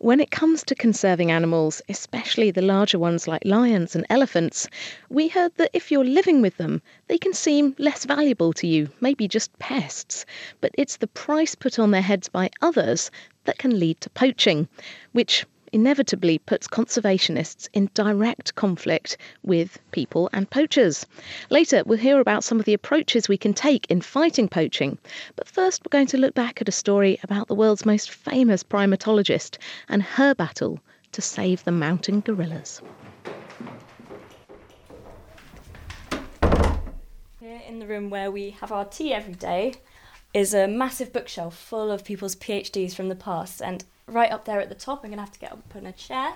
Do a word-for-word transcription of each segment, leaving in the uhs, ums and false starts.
When it comes to conserving animals, especially the larger ones like lions and elephants, we heard that if you're living with them, they can seem less valuable to you, maybe just pests. But it's the price put on their heads by others that can lead to poaching, which inevitably puts conservationists in direct conflict with people and poachers. Later, we'll hear about some of the approaches we can take in fighting poaching. But first, we're going to look back at a story about the world's most famous primatologist and her battle to save the mountain gorillas. Here in the room where we have our tea every day is a massive bookshelf full of people's PhDs from the past, and right up there at the top, I'm going to have to get up in a chair,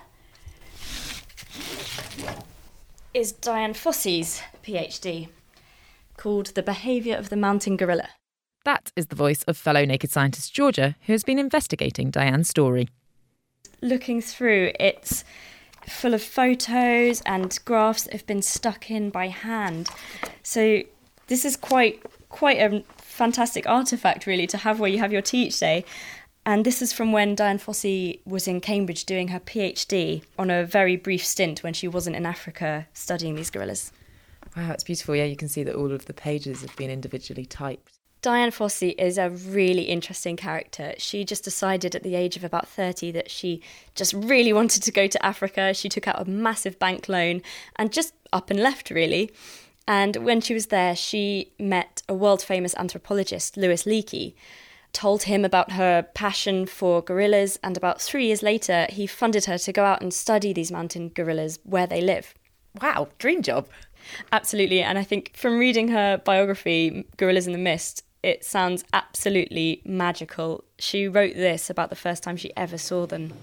is Dian Fossey's PhD, called The Behaviour of the Mountain Gorilla. That is the voice of fellow Naked Scientist Georgia, who has been investigating Dian's story. Looking through, it's full of photos and graphs that have been stuck in by hand. So this is quite quite a fantastic artefact, really, to have where you have your tea each day. And this is from when Dian Fossey was in Cambridge doing her PhD on a very brief stint when she wasn't in Africa studying these gorillas. Wow, it's beautiful. Yeah, you can see that all of the pages have been individually typed. Dian Fossey is a really interesting character. She just decided at the age of about thirty that she just really wanted to go to Africa. She took out a massive bank loan and just up and left, really. And when she was there, she met a world-famous anthropologist, Louis Leakey, told him about her passion for gorillas, and about three years later, he funded her to go out and study these mountain gorillas where they live. Wow, dream job. Absolutely, and I think from reading her biography, Gorillas in the Mist, it sounds absolutely magical. She wrote this about the first time she ever saw them.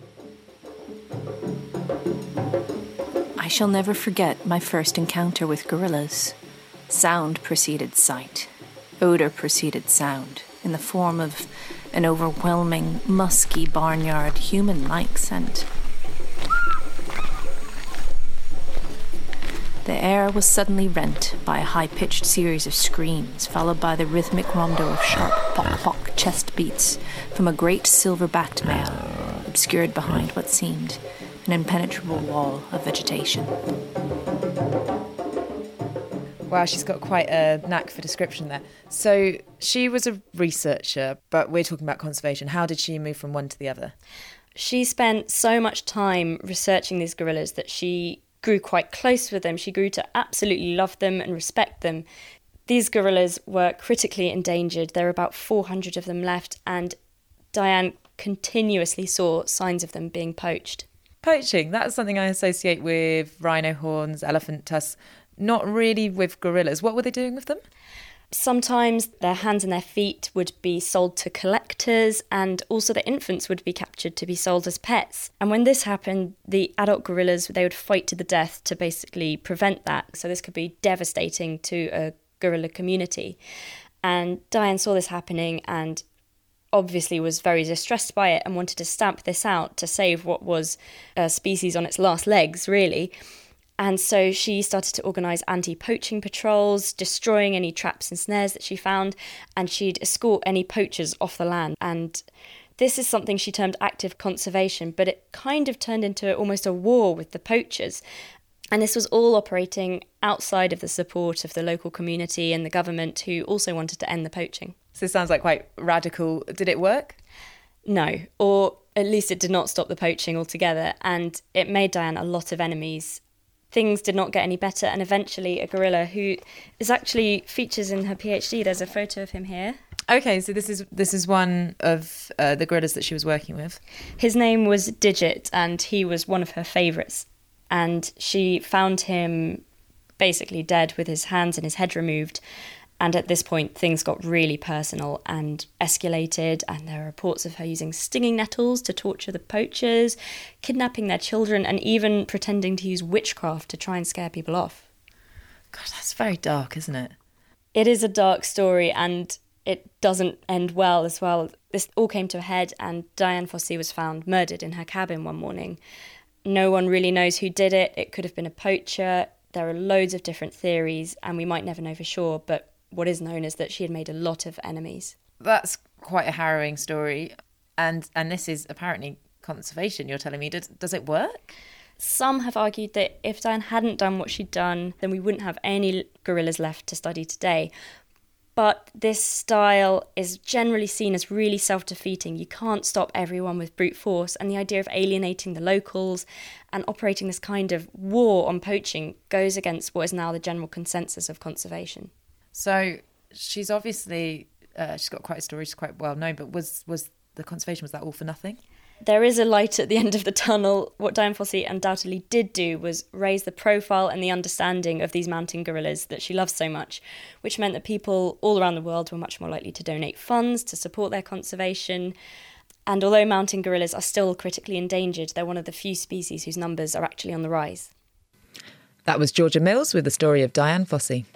I shall never forget my first encounter with gorillas. Sound preceded sight. Odour preceded sound, in the form of an overwhelming, musky, barnyard, human-like scent. The air was suddenly rent by a high-pitched series of screams, followed by the rhythmic rondo of sharp pock-pock chest beats from a great silver-backed male, obscured behind what seemed an impenetrable wall of vegetation. Wow, she's got quite a knack for description there. So she was a researcher, but we're talking about conservation. How did she move from one to the other? She spent so much time researching these gorillas that she grew quite close with them. She grew to absolutely love them and respect them. These gorillas were critically endangered. There are about four hundred of them left, and Dian continuously saw signs of them being poached. Poaching, that's something I associate with rhino horns, elephant tusks, not really with gorillas. What were they doing with them? Sometimes their hands and their feet would be sold to collectors, and also the infants would be captured to be sold as pets. And when this happened, the adult gorillas, they would fight to the death to basically prevent that. So this could be devastating to a gorilla community. And Dian saw this happening and obviously was very distressed by it and wanted to stamp this out to save what was a species on its last legs, really. And so she started to organise anti-poaching patrols, destroying any traps and snares that she found, and she'd escort any poachers off the land. And this is something she termed active conservation, but it kind of turned into almost a war with the poachers. And this was all operating outside of the support of the local community and the government, who also wanted to end the poaching. So this sounds like quite radical. Did it work? No, or at least it did not stop the poaching altogether, and it made Dian a lot of enemies. Things did not get any better, and eventually a gorilla who is actually features in her PhD, there's a photo of him here. Okay, so this is this is one of uh, the gorillas that she was working with. His name was Digit, and he was one of her favourites. And she found him basically dead with his hands and his head removed. And at this point, things got really personal and escalated, and there are reports of her using stinging nettles to torture the poachers, kidnapping their children, and even pretending to use witchcraft to try and scare people off. God, that's very dark, isn't it? It is a dark story, and it doesn't end well as well. This all came to a head, and Dian Fossey was found murdered in her cabin one morning. No one really knows who did it. It could have been a poacher. There are loads of different theories, and we might never know for sure, but what is known is that she had made a lot of enemies. That's quite a harrowing story. And and this is apparently conservation, you're telling me. Does, does it work? Some have argued that if Diane hadn't done what she'd done, then we wouldn't have any gorillas left to study today. But this style is generally seen as really self-defeating. You can't stop everyone with brute force, and the idea of alienating the locals and operating this kind of war on poaching goes against what is now the general consensus of conservation. So she's obviously, uh, she's got quite a story, she's quite well known, but was, was the conservation, was that all for nothing? There is a light at the end of the tunnel. What Dian Fossey undoubtedly did do was raise the profile and the understanding of these mountain gorillas that she loves so much, which meant that people all around the world were much more likely to donate funds to support their conservation. And although mountain gorillas are still critically endangered, they're one of the few species whose numbers are actually on the rise. That was Georgia Mills with the story of Dian Fossey.